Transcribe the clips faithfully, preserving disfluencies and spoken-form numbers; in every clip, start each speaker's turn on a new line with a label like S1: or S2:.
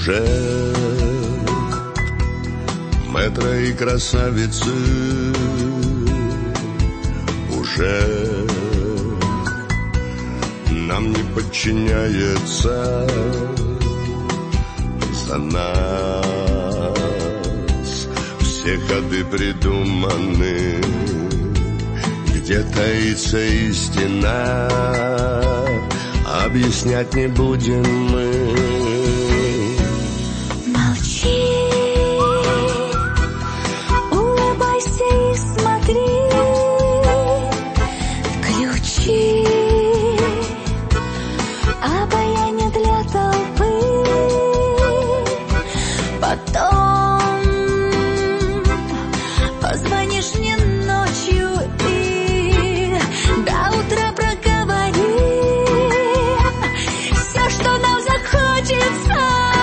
S1: сюжет мэтра и красавицы уже нам не подчиняется. За нас все ходы придуманы, где таится истина, объяснять не будем мы.
S2: Молчи, улыбайся и смотри, включи обаяние для толпы, потом позвонишь мне ночью и до утра проговорим все, что нам захочется.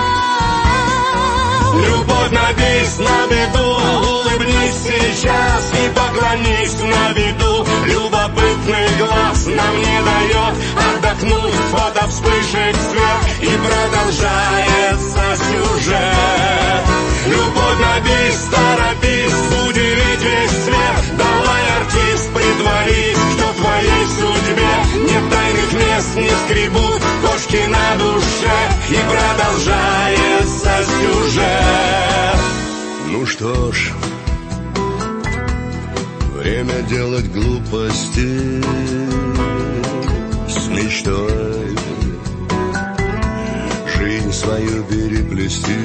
S3: Любовь на бис, на беду, улыбнись сейчас и поклонись на виду. Любопытный глаз нам не дает отдохнуть, фото вспышек свет и продолжается сюжет. Любовь на бис, торопись, удивить весь свет. Давай, артист, притворись, что в твоей судьбе нет тайных мест, не скребут кошки на душе и продолжается сюжет.
S1: Ну что ж, время делать глупости с мечтой, жизнь свою переплести,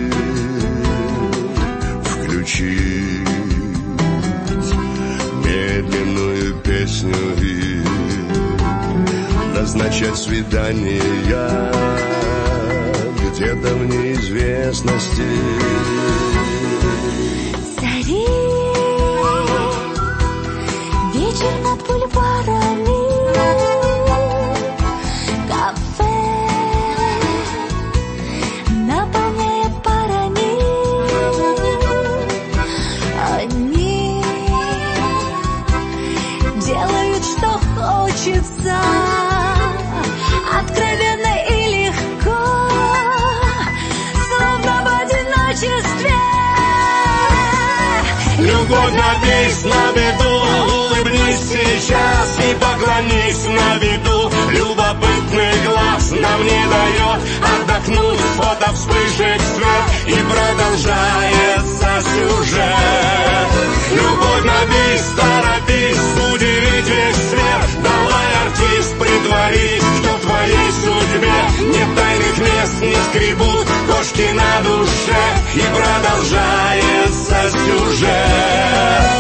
S1: включить медленную песню и назначать свидания где-то в неизвестности.
S2: Цари, вечер над бульварами, кафе наполняет парами. Они делают, что хочется, откровенно и легко, словно в одиночестве.
S3: Любовь на бис, на беду, улыбнись сейчас и поклонись на виду. Любопытный глаз нам не дает отдохнуть, фото вспышек свет и продолжается сюжет. Любовь на бис, торопись, удивить весь свет. Давай, артист, притворись, что в твоей судьбе нет тайных мест, не скребут кошки на душе и продолжается сюжет.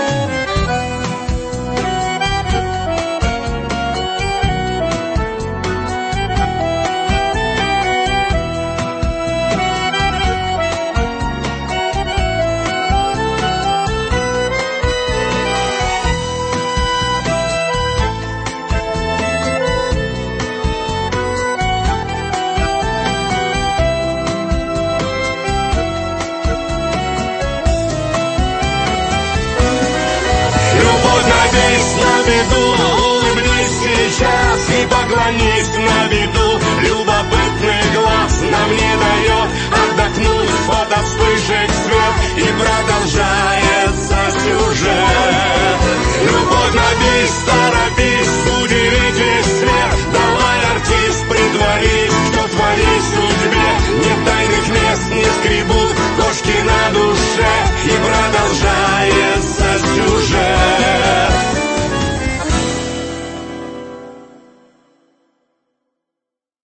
S3: Улыбнись сейчас и поклонись на виду. Любопытный глаз нам не дает отдохнуть, фото вспышек свет и продолжает